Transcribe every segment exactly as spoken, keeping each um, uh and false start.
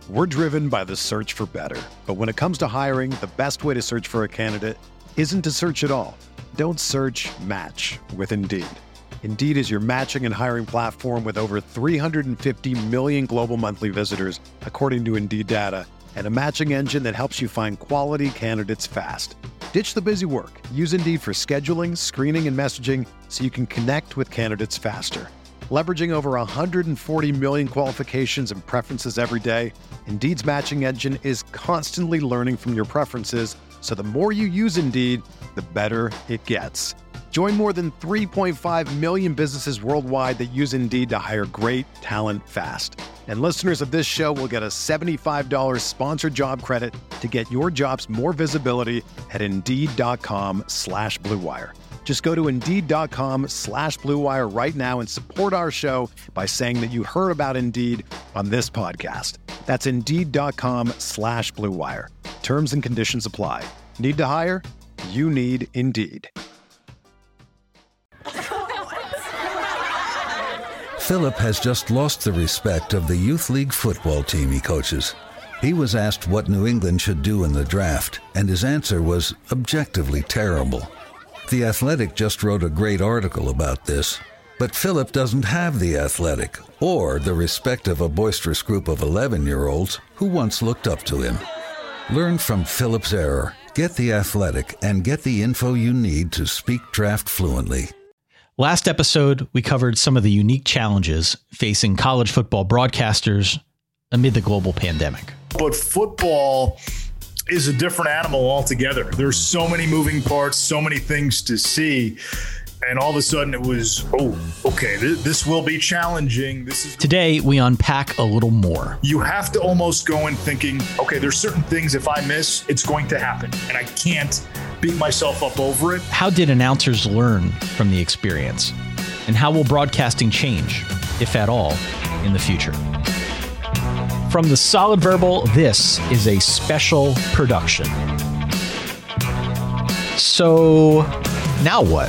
We're driven by the search for better. But when it comes to hiring, the best way to search for a candidate isn't to search at all. Don't search, match with Indeed. Indeed is your matching and hiring platform with over three hundred fifty million global monthly visitors, according to Indeed data, and a matching engine that helps you find quality candidates fast. Ditch the busy work. Use Indeed for scheduling, screening, and messaging so you can connect with candidates faster. Leveraging over one hundred forty million qualifications and preferences every day, Indeed's matching engine is constantly learning from your preferences, so the more you use Indeed, the better it gets. Join more than three point five million businesses worldwide that use Indeed to hire great talent fast. And listeners of this show will get a seventy-five dollars sponsored job credit to get your jobs more visibility at Indeed.com slash Blue Wire. Just go to Indeed.com slash Blue Wire right now and support our show by saying that you heard about Indeed on this podcast. That's Indeed.com slash Blue Wire. Terms and conditions apply. Need to hire? You need Indeed. Philip has just lost the respect of the youth league football team he coaches. He was asked what New England should do in the draft, and his answer was objectively terrible. The Athletic just wrote a great article about this, but Philip doesn't have The Athletic or the respect of a boisterous group of eleven-year-olds who once looked up to him. Learn from Philip's error, get The Athletic, and get the info you need to speak draft fluently. Last episode, we covered some of the unique challenges facing college football broadcasters amid the global pandemic. But football is a different animal altogether. There's so many moving parts, so many things to see. And all of a sudden it was, oh, okay, th- this will be challenging. This is Today, we unpack a little more. You have to almost go in thinking, okay, there's certain things if I miss, it's going to happen. And I can't beat myself up over it. How did announcers learn from the experience? And how will broadcasting change, if at all, in the future? From the Solid Verbal, this is a special production. So, now what?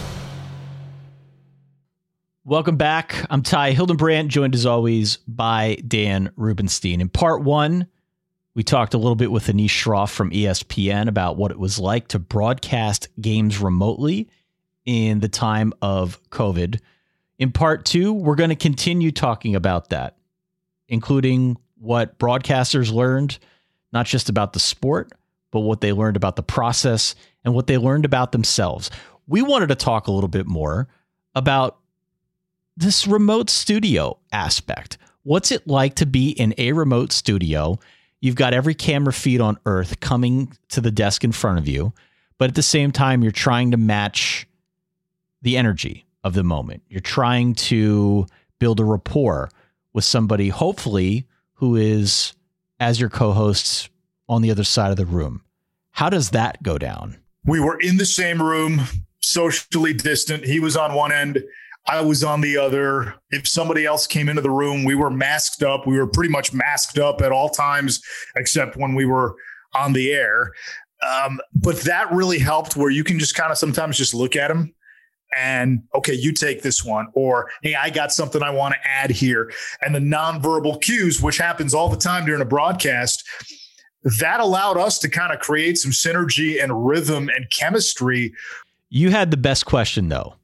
Welcome back. I'm Ty Hildenbrandt, joined as always by Dan Rubenstein. In part one, we talked a little bit with Anish Shroff from E S P N about what it was like to broadcast games remotely in the time of COVID. In part two, we're going to continue talking about that, including what broadcasters learned, not just about the sport, but what they learned about the process and what they learned about themselves. We wanted to talk a little bit more about this remote studio aspect. What's it like to be in a remote studio? You've got every camera feed on earth coming to the desk in front of you, but at the same time, you're trying to match the energy of the moment. You're trying to build a rapport with somebody, hopefully, who is, as your co-hosts, on the other side of the room. How does that go down? We were in the same room, socially distant. He was on one end, I was on the other. If somebody else came into the room, we were masked up. We were pretty much masked up at all times, except when we were on the air. Um, but that really helped, where you can just kind of sometimes just look at him and, okay, you take this one, or, hey, I got something I want to add here. And the nonverbal cues, which happens all the time during a broadcast, that allowed us to kind of create some synergy and rhythm and chemistry. You had the best question, though.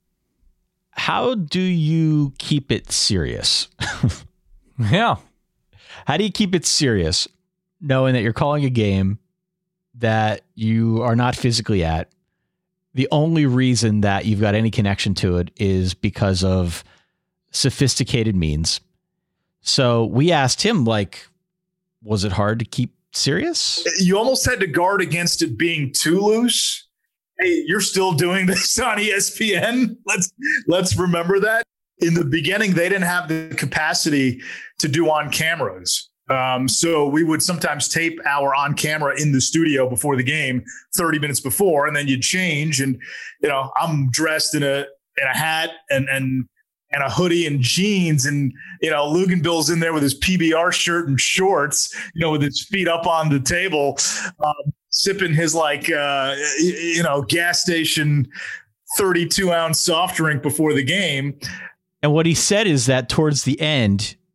How do you keep it serious? Yeah. How do you keep it serious, knowing that you're calling a game that you are not physically at? The only reason that you've got any connection to it is because of sophisticated means. So we asked him, like, was it hard to keep serious? You almost had to guard against it being too loose. Hey, you're still doing this on E S P N. Let's let's remember that. In the beginning, they didn't have the capacity to do on cameras. Um, so we would sometimes tape our on camera in the studio before the game, thirty minutes before, and then you'd change. And, you know, I'm dressed in a in a hat and and and a hoodie and jeans, and, you know, Luganbill's in there with his P B R shirt and shorts, you know, with his feet up on the table, um, sipping his like uh, you know gas station thirty-two ounce soft drink before the game. And what he said is that towards the end,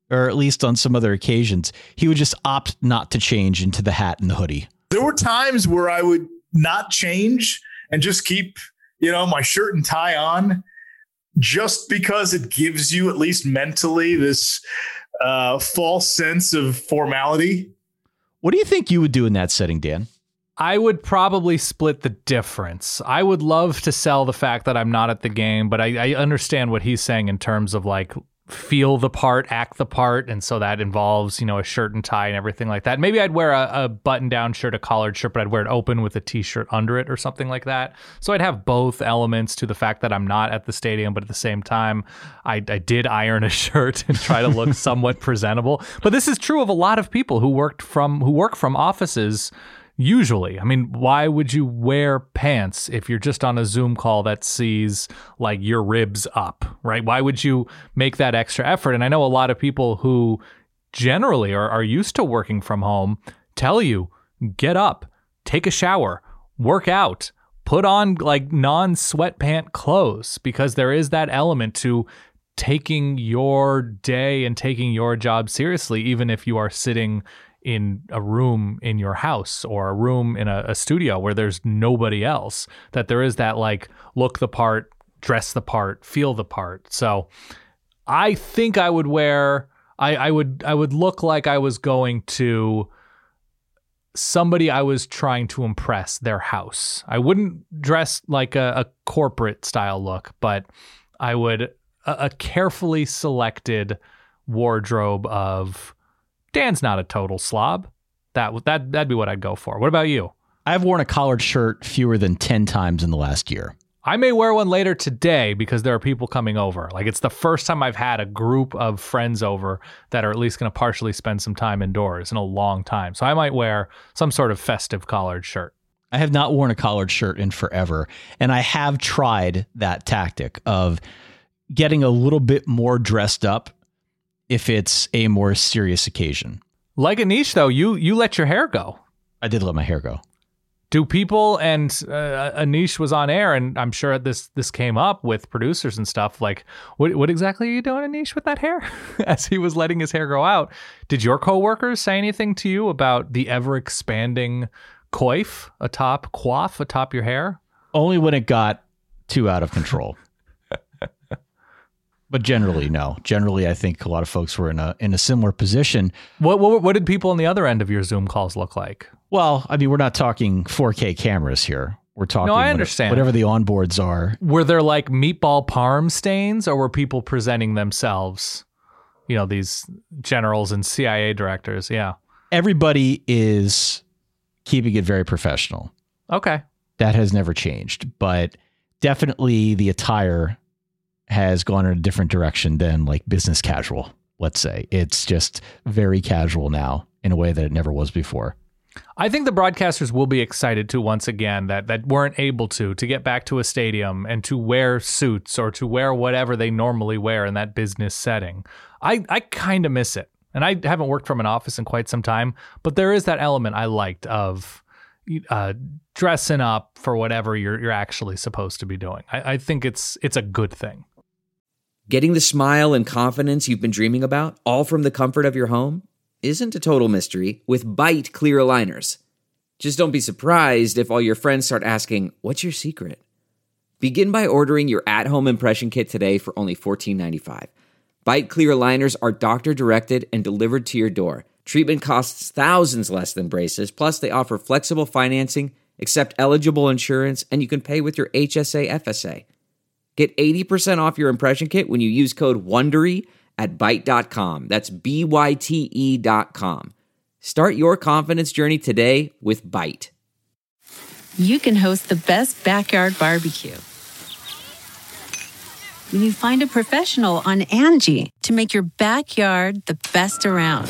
or at least on some other occasions, he would just opt not to change into the hat and the hoodie. There were times where I would not change and just keep, you know, my shirt and tie on, just because it gives you at least mentally this uh, false sense of formality. What do you think you would do in that setting, Dan? I would probably split the difference. I would love to sell the fact that I'm not at the game, but I, I understand what he's saying in terms of like feel the part, act the part. And so that involves, you know, a shirt and tie and everything like that. Maybe I'd wear a, a button-down shirt, a collared shirt, but I'd wear it open with a t-shirt under it or something like that. So I'd have both elements to the fact that I'm not at the stadium, but at the same time, I, I did iron a shirt and try to look somewhat presentable. But this is true of a lot of people who worked from who work from offices. Usually, I mean, why would you wear pants if you're just on a Zoom call that sees like your ribs up, right? Why would you make that extra effort? And I know a lot of people who generally are, are used to working from home tell you, get up, take a shower, work out, put on like non-sweatpant clothes, because there is that element to taking your day and taking your job seriously, even if you are sitting in a room in your house or a room in a, a studio where there's nobody else, that there is that like look the part, dress the part, feel the part. So I think I would wear, I, I would, I would look like I was going to somebody I was trying to impress, their house. I wouldn't dress like a, a corporate style look, but I would, a, a carefully selected wardrobe of, Dan's not a total slob. That that that'd be what I'd go for. What about you? I've worn a collared shirt fewer than ten times in the last year. I may wear one later today because there are people coming over. Like, it's the first time I've had a group of friends over that are at least going to partially spend some time indoors in a long time. So I might wear some sort of festive collared shirt. I have not worn a collared shirt in forever, and I have tried that tactic of getting a little bit more dressed up if it's a more serious occasion. Like Anish, though, you you let your hair go. I did let my hair go. Do people, and uh, Anish was on air, and I'm sure this this came up with producers and stuff, like, what what exactly are you doing, Anish, with that hair? As he was letting his hair grow out. Did your coworkers say anything to you about the ever-expanding coif atop, coif atop your hair? Only when it got too out of control. But generally, no. Generally, I think a lot of folks were in a in a similar position. What, what what did people on the other end of your Zoom calls look like? Well, I mean, we're not talking four K cameras here. We're talking no, I understand. Whatever, whatever the onboards are. Were there like meatball parm stains, or were people presenting themselves? You know, these generals and C I A directors. Yeah. Everybody is keeping it very professional. Okay. That has never changed, but definitely the attire has gone in a different direction than like business casual, let's say. It's just very casual now in a way that it never was before. I think the broadcasters will be excited to once again that that weren't able to, to get back to a stadium and to wear suits or to wear whatever they normally wear in that business setting. I, I kind of miss it. And I haven't worked from an office in quite some time, but there is that element I liked of uh, dressing up for whatever you're you're actually supposed to be doing. I, I think it's it's a good thing. Getting the smile and confidence you've been dreaming about, all from the comfort of your home, isn't a total mystery with Byte clear aligners. Just don't be surprised if all your friends start asking, what's your secret? Begin by ordering your at-home impression kit today for only fourteen ninety-five. Byte clear aligners are doctor-directed and delivered to your door. Treatment costs thousands less than braces, plus they offer flexible financing, accept eligible insurance, and you can pay with your H S A F S A. Get eighty percent off your impression kit when you use code WONDERY at byte dot com. That's B Y T E dot com. Start your confidence journey today with Byte. You can host the best backyard barbecue when you find a professional on Angie to make your backyard the best around.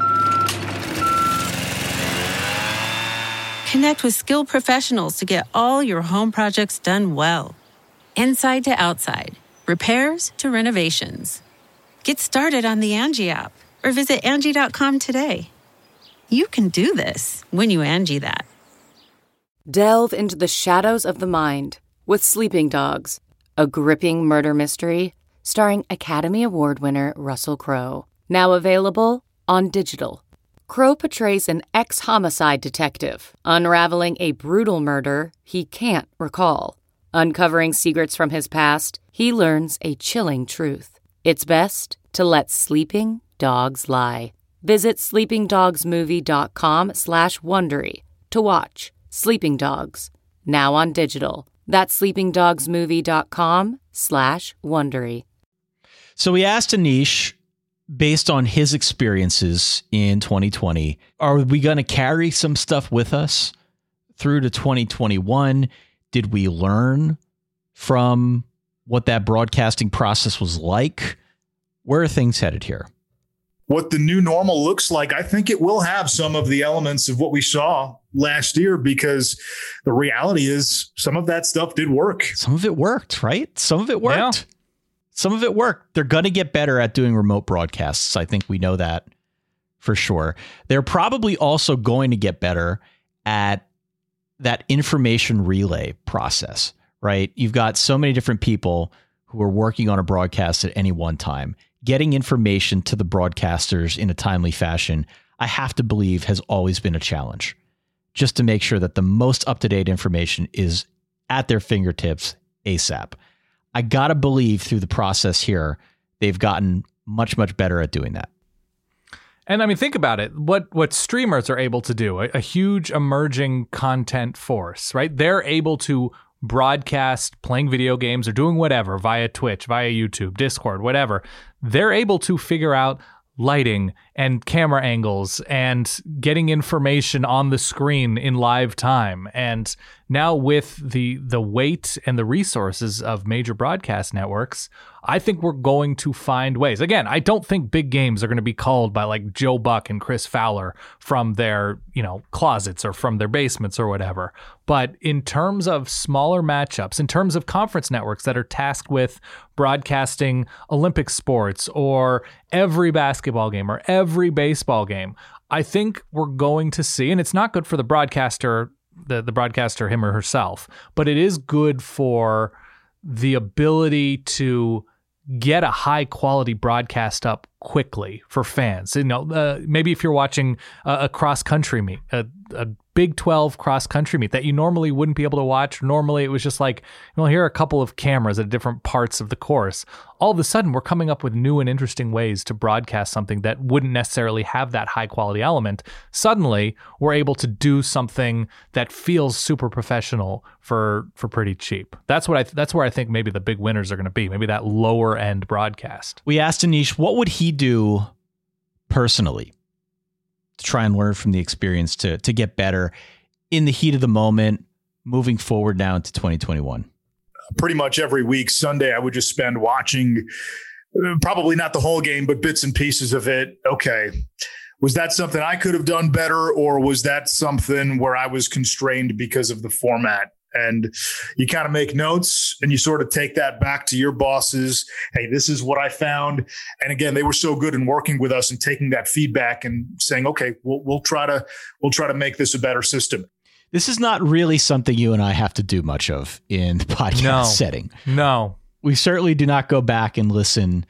Connect with skilled professionals to get all your home projects done well. Inside to outside, repairs to renovations. Get started on the Angie app or visit Angie dot com today. You can do this when you Angie that. Delve into the shadows of the mind with Sleeping Dogs, a gripping murder mystery starring Academy Award winner Russell Crowe. Now available on digital. Crow portrays an ex-homicide detective unraveling a brutal murder he can't recall. Uncovering secrets from his past, he learns a chilling truth. It's best to let sleeping dogs lie. Visit sleepingdogsmovie.com slash Wondery to watch Sleeping Dogs, now on digital. That's sleepingdogsmovie.com slash Wondery. So we asked Anish, based on his experiences in twenty twenty, are we going to carry some stuff with us through to twenty twenty-one? Did we learn from what that broadcasting process was like? Where are things headed here? What the new normal looks like, I think it will have some of the elements of what we saw last year, because the reality is some of that stuff did work. Some of it worked, right? Some of it worked. Yeah. Some of it worked. They're going to get better at doing remote broadcasts. I think we know that for sure. They're probably also going to get better at that information relay process, right? You've got so many different people who are working on a broadcast at any one time. Getting information to the broadcasters in a timely fashion, I have to believe, has always been a challenge, just to make sure that the most up-to-date information is at their fingertips ASAP. I got to believe through the process here, they've gotten much, much better at doing that. And I mean, think about it. What what streamers are able to do, a, a huge emerging content force, right? They're able to broadcast playing video games or doing whatever via Twitch, via YouTube, Discord, whatever. They're able to figure out lighting and camera angles and getting information on the screen in live time. And now with the the weight and the resources of major broadcast networks, I think we're going to find ways. Again, I don't think big games are going to be called by like Joe Buck and Chris Fowler from their, you know, closets or from their basements or whatever. But in terms of smaller matchups, in terms of conference networks that are tasked with broadcasting Olympic sports or every basketball game or every baseball game, I think we're going to see, and it's not good for the broadcaster, the, the broadcaster, him or herself, but it is good for the ability to get a high quality broadcast up quickly for fans. You know, uh, maybe if you're watching a, a cross country meet, a, a Big twelve cross country meet that you normally wouldn't be able to watch. Normally it was just like, you know, here are a couple of cameras at different parts of the course. All of a sudden we're coming up with new and interesting ways to broadcast something that wouldn't necessarily have that high quality element. Suddenly we're able to do something that feels super professional for for pretty cheap. That's what I that's where I think maybe the big winners are going to be. Maybe that lower end broadcast. We asked Anish, what would he do personally to try and learn from the experience to to get better in the heat of the moment, moving forward now into twenty twenty-one? Pretty much every week, Sunday, I would just spend watching, probably not the whole game, but bits and pieces of it. Okay, was that something I could have done better, or was that something where I was constrained because of the format? And you kind of make notes and you sort of take that back to your bosses. Hey, this is what I found. And again, they were so good in working with us and taking that feedback and saying, okay, we'll, we'll try to, we'll try to make this a better system. This is not really something you and I have to do much of in the podcast no, setting. No, we certainly do not go back and listen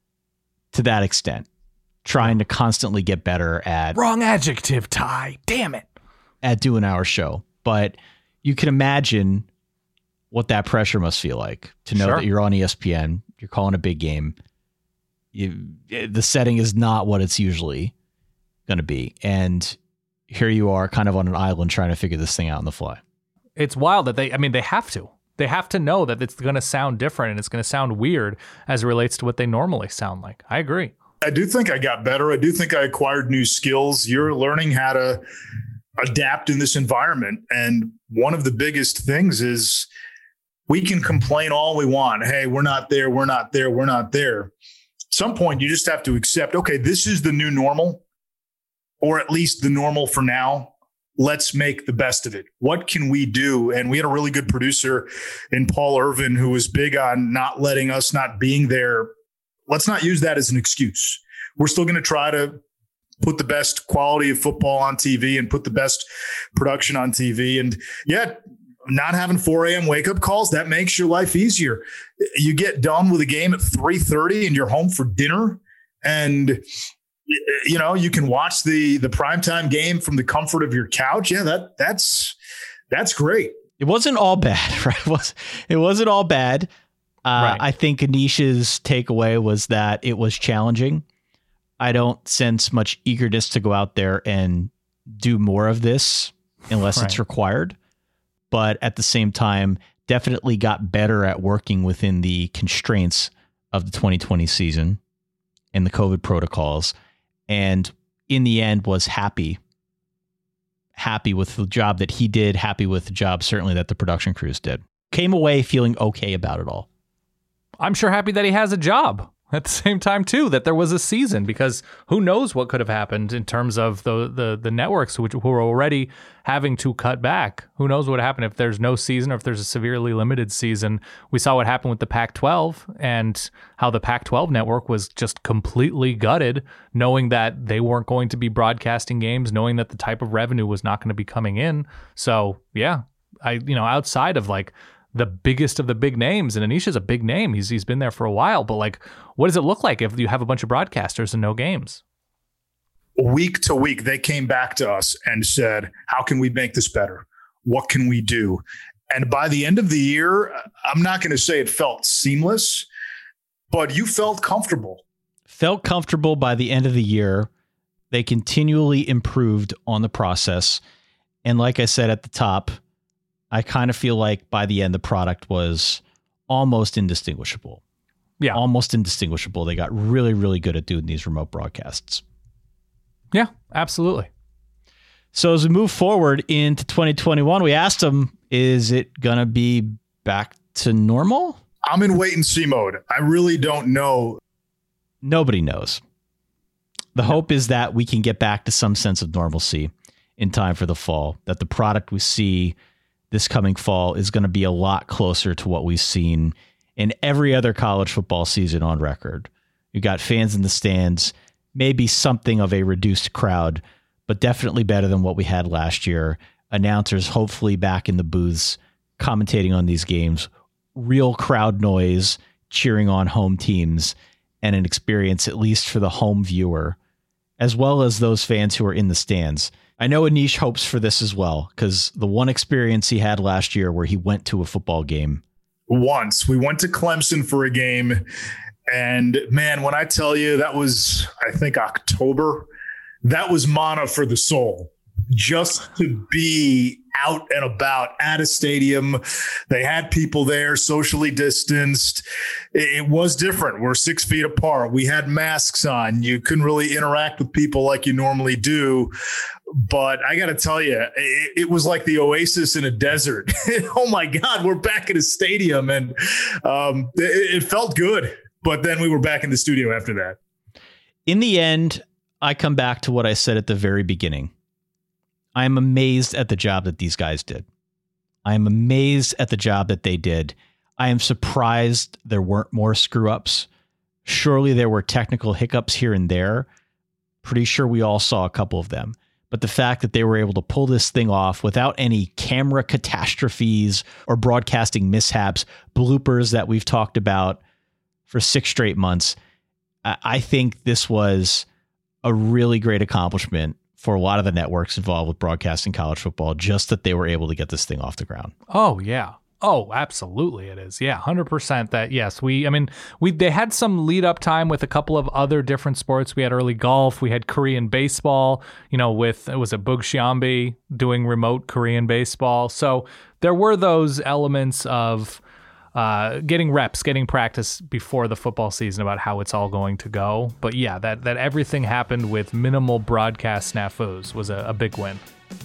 to that extent, trying to constantly get better at wrong adjective, Ty. Damn it. At doing our show. But you can imagine what that pressure must feel like to know sure. that you're on E S P N, you're calling a big game. You, the setting is not what it's usually going to be. And here you are kind of on an island trying to figure this thing out on the fly. It's wild that they, I mean, they have to. They have to know that it's going to sound different and it's going to sound weird as it relates to what they normally sound like. I agree. I do think I got better. I do think I acquired new skills. You're learning how to adapt in this environment. And one of the biggest things is we can complain all we want. Hey, we're not there. We're not there. We're not there. At some point, you just have to accept, okay, this is the new normal, or at least the normal for now. Let's make the best of it. What can we do? And we had a really good producer in Paul Irvin who was big on not letting us not being there. Let's not use that as an excuse. We're still going to try to put the best quality of football on T V and put the best production on T V. And yeah, not having four a.m. wake up calls, that makes your life easier. You get done with a game at three thirty and you're home for dinner And, you know, you can watch the the primetime game from the comfort of your couch. Yeah, that that's that's great. It wasn't all bad, right? It, was, it wasn't all bad. Uh, right. I think Anish's takeaway was that it was challenging. I don't sense much eagerness to go out there and do more of this unless right. it's required. But at the same time, definitely got better at working within the constraints of the twenty twenty season and the COVID protocols. And in the end was happy, happy with the job that he did, happy with the job certainly that the production crews did. Came away feeling okay about it all. I'm sure happy that he has a job at the same time, too, that there was a season, because who knows what could have happened in terms of the the, the networks which, who are already having to cut back. Who knows what would happen if there's no season or if there's a severely limited season. We saw what happened with the Pac twelve and how the Pac twelve network was just completely gutted, knowing that they weren't going to be broadcasting games, knowing that the type of revenue was not going to be coming in. So, yeah, I you know, outside of like the biggest of the big names, and Anish is a big name. He's he's been there for a while, but like, what does it look like if you have a bunch of broadcasters and no games? Week to week, they came back to us and said, how can we make this better? What can we do? And by the end of the year, I'm not going to say it felt seamless, but you felt comfortable. Felt comfortable by the end of the year. They continually improved on the process. And like I said at the top, I kind of feel like by the end, the product was almost indistinguishable. Yeah. Almost indistinguishable. They got really, really good at doing these remote broadcasts. Yeah, absolutely. So as we move forward into twenty twenty-one, we asked them, is it going to be back to normal? I'm in wait and see mode. I really don't know. Nobody knows. The hope is that we can get back to some sense of normalcy in time for the fall, that the product we see this coming fall is going to be a lot closer to what we've seen in every other college football season on record. You got fans in the stands, maybe something of a reduced crowd, but definitely better than what we had last year. Announcers hopefully back in the booths commentating on these games, real crowd noise, cheering on home teams, and an experience at least for the home viewer, as well as those fans who are in the stands. I know Anish hopes for this as well, because the one experience he had last year where he went to a football game. Once we went to Clemson for a game, and man, when I tell you that was, I think October, that was manna for the soul. Just to be out and about at a stadium. They had people there, socially distanced. It was different. We're six feet apart. We had masks on. You couldn't really interact with people like you normally do. But I got to tell you, it, it was like the oasis in a desert. Oh, my God, we're back in a stadium. And um, it, it felt good. But then we were back in the studio after that. In the end, I come back to what I said at the very beginning. I am amazed at the job that these guys did. I am amazed at the job that they did. I am surprised there weren't more screw ups. Surely there were technical hiccups here and there. Pretty sure we all saw a couple of them. But the fact that they were able to pull this thing off without any camera catastrophes or broadcasting mishaps, bloopers that we've talked about for six straight months, I think this was a really great accomplishment for a lot of the networks involved with broadcasting college football, just that they were able to get this thing off the ground. Oh, yeah. Oh, absolutely it is. Yeah, one hundred percent that, yes. We, I mean, we they had some lead up time with a couple of other different sports. We had early golf. We had Korean baseball, you know, with, it was a Boog Sciambi doing remote Korean baseball. So there were those elements of uh, getting reps, getting practice before the football season about how it's all going to go. But yeah, that, that everything happened with minimal broadcast snafus was a, a big win.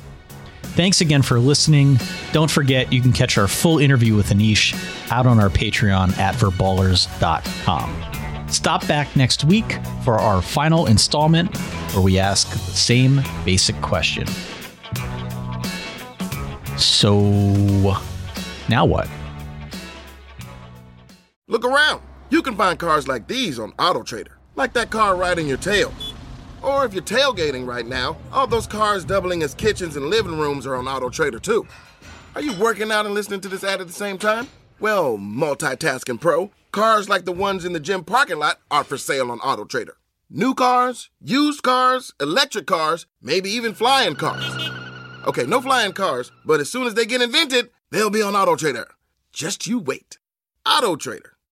Thanks again for listening. Don't forget, you can catch our full interview with Anish out on our Patreon at verballers dot com. Stop back next week for our final installment where we ask the same basic question. So, now what? Look around. You can find cars like these on AutoTrader, like that car riding your tail. Or if you're tailgating right now, all those cars doubling as kitchens and living rooms are on AutoTrader too. Are you working out and listening to this ad at the same time? Well, multitasking pro, cars like the ones in the gym parking lot are for sale on AutoTrader. New cars, used cars, electric cars, maybe even flying cars. Okay, no flying cars, but as soon as they get invented, they'll be on AutoTrader. Just you wait. AutoTrader.